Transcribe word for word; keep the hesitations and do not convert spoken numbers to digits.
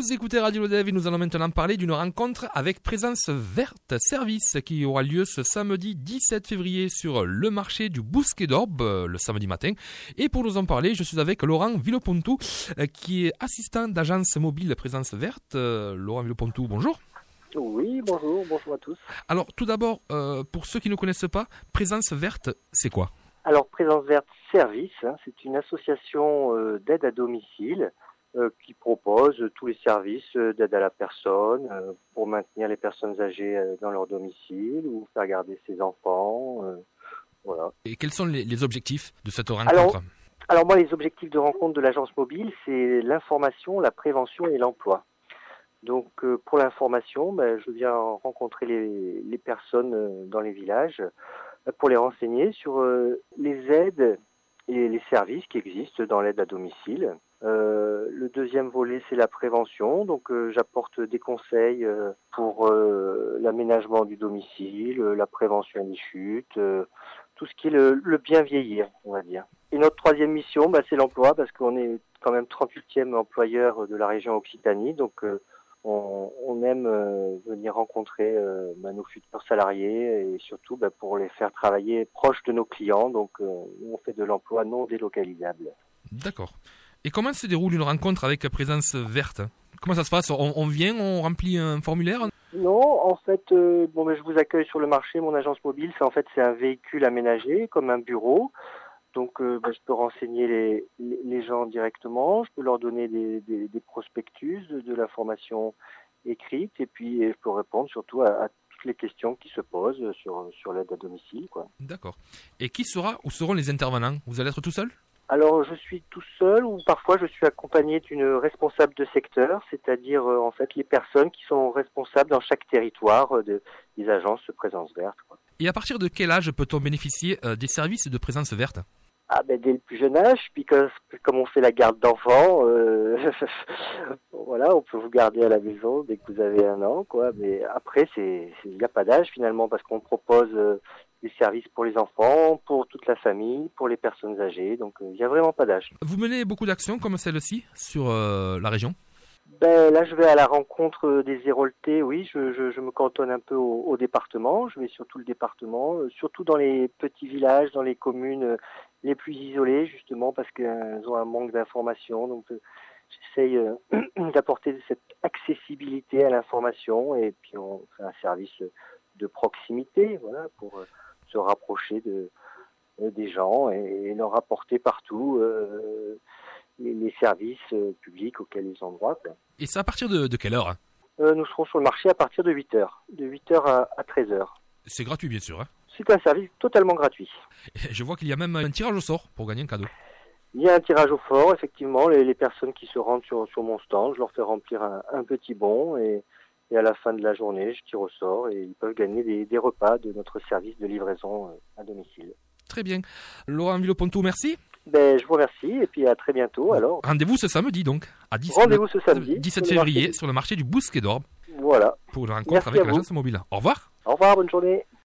Vous écoutez Radio Lodève et nous allons maintenant parler d'une rencontre avec Présence Verte Service qui aura lieu ce samedi dix-sept février sur le marché du Bousquet d'Orbe, le samedi matin. Et pour nous en parler, je suis avec Laurent Villopontou qui est assistant d'agence mobile Présence Verte. Laurent Villopontou, bonjour. Oui, bonjour, bonjour à tous. Alors tout d'abord, euh, pour ceux qui ne connaissent pas, Présence Verte, c'est quoi ? Alors Présence Verte Service, hein, c'est une association euh, d'aide à domicile euh, qui propose tous les services euh, d'aide à la personne euh, pour maintenir les personnes âgées euh, dans leur domicile ou faire garder ses enfants. Euh, voilà. Et quels sont les, les objectifs de cette rencontre ? alors, alors moi, les objectifs de rencontre de l'agence mobile, c'est l'information, la prévention et l'emploi. Donc euh, pour l'information, ben, je viens rencontrer les, les personnes euh, dans les villages pour les renseigner sur euh, les aides et les services qui existent dans l'aide à domicile. Euh, le deuxième volet, c'est la prévention. Donc euh, j'apporte des conseils euh, pour euh, l'aménagement du domicile, euh, la prévention des chutes, euh, tout ce qui est le, le bien vieillir, on va dire. Et notre troisième mission, bah, c'est l'emploi, parce qu'on est quand même trente-huitième employeur de la région Occitanie. Donc euh, on, on aime euh, venir rencontrer euh, bah, nos futurs salariés et surtout bah, pour les faire travailler proche de nos clients. Donc euh, on fait de l'emploi non délocalisable. D'accord. Et comment se déroule une rencontre avec Présence Verte ? Comment ça se passe ? on, on vient, on remplit un formulaire ? Non, en fait, euh, bon, ben, je vous accueille sur le marché. Mon agence mobile, c'est en fait c'est un véhicule aménagé comme un bureau. Donc, euh, ben, je peux renseigner les, les, les gens directement. Je peux leur donner des, des, des prospectus, de, de l'information écrite, et puis je peux répondre surtout à, à toutes les questions qui se posent sur sur l'aide à domicile, quoi. D'accord. Et qui sera ou seront les intervenants ? Vous allez être tout seul ? Alors, je suis tout seul ou parfois je suis accompagné d'une responsable de secteur, c'est-à-dire euh, en fait les personnes qui sont responsables dans chaque territoire euh, de, des agences de Présence Verte, quoi. Et à partir de quel âge peut-on bénéficier euh, des services de Présence Verte ? Ah ben dès le plus jeune âge, puis que, comme on fait la garde d'enfants, euh, voilà, on peut vous garder à la maison dès que vous avez un an, quoi. Mais après, c'est, il n'y a pas d'âge finalement parce qu'on propose euh, des services pour les enfants, pour toute la famille, pour les personnes âgées. Donc il euh, n'y a vraiment pas d'âge. Vous menez beaucoup d'actions comme celle-ci sur euh, la région ? Ben là, je vais à la rencontre des Héroltais. Oui, je, je, je me cantonne un peu au, au département. Je vais sur tout le département, euh, surtout dans les petits villages, dans les communes euh, les plus isolées, justement parce qu'elles ont un manque d'information. Donc, euh, j'essaye euh, d'apporter cette accessibilité à l'information et puis on fait un service de proximité, voilà, pour euh, se rapprocher de euh, des gens et, et leur apporter partout euh, les, les services euh, publics auxquels ils ont droit, quoi. Et c'est à partir de, de quelle heure ? euh, Nous serons sur le marché à partir de huit heures, de huit heures à, à treize heures. C'est gratuit, bien sûr, hein ? C'est un service totalement gratuit. Je vois qu'il y a même un tirage au sort pour gagner un cadeau. Il y a un tirage au sort, effectivement. Les, les personnes qui se rendent sur, sur mon stand, je leur fais remplir un, un petit bon et, et à la fin de la journée, je tire au sort et ils peuvent gagner des, des repas de notre service de livraison à domicile. Très bien. Laurent Villopontou, merci. Ben, je vous remercie et puis à très bientôt alors. Rendez-vous ce samedi donc, à dix, Rendez-vous ce samedi, dix-sept février sur le marché du Bousquet d'Orbe. Voilà. Pour la rencontre Merci avec à l'agence mobile. Au revoir. Au revoir, bonne journée.